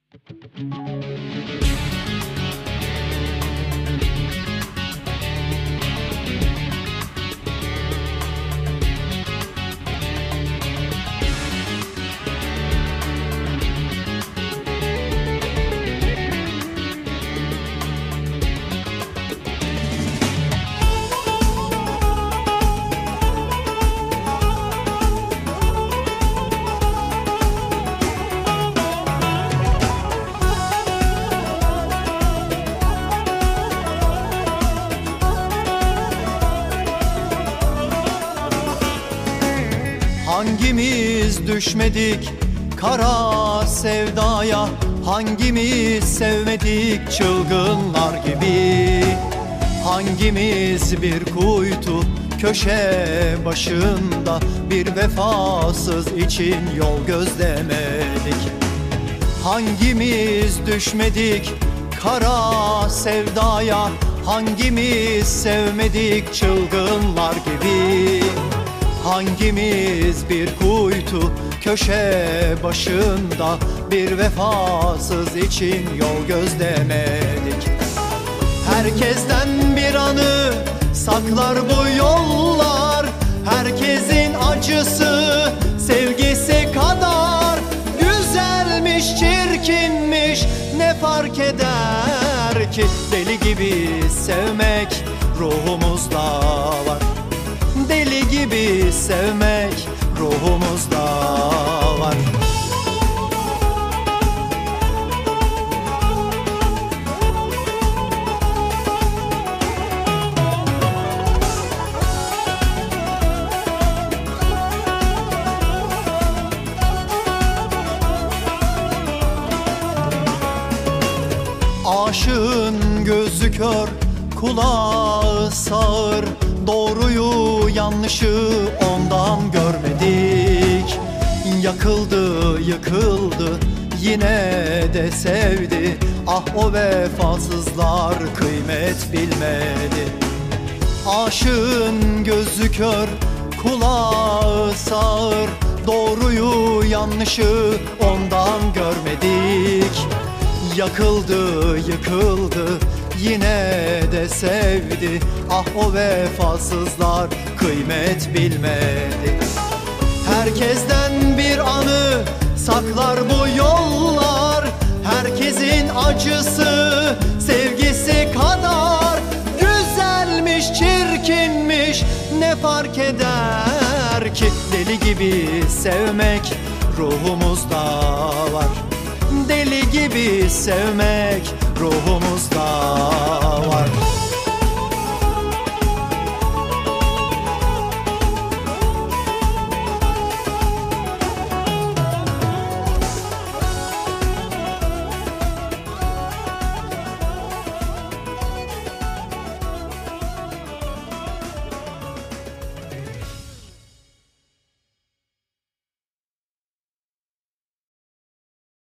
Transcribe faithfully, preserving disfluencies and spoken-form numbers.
Hangimiz düşmedik kara sevdaya, hangimiz sevmedik çılgınlar gibi? Hangimiz bir kuytu köşe başında bir vefasız için yol gözlemedik? Hangimiz düşmedik kara sevdaya, hangimiz sevmedik çılgınlar gibi? Hangimiz bir kuytu köşe başında bir vefasız için yol gözlemedik? Herkesten bir anı saklar bu yollar, herkesin acısı sevgisi kadar. Güzelmiş, çirkinmiş ne fark eder ki? Deli gibi sevmek ruhumuzda var. Deli gibi sevmek ruhumuzda var. Aşığın gözü kör, kulağı sağır, doğruyu yanlışı ondan görmedik. Yakıldı yıkıldı yine de sevdi, ah o vefasızlar kıymet bilmedi. Aşığın gözü kör, kulağı sağır, doğruyu yanlışı ondan görmedik. Yakıldı yıkıldı yine de sevdi, ah o vefasızlar kıymet bilmedi. Herkesten bir anı saklar bu yollar, herkesin acısı sevgisi kadar. Güzelmiş, çirkinmiş ne fark eder ki? Deli gibi sevmek ruhumuzda var. Deli gibi sevmek ruhumuzda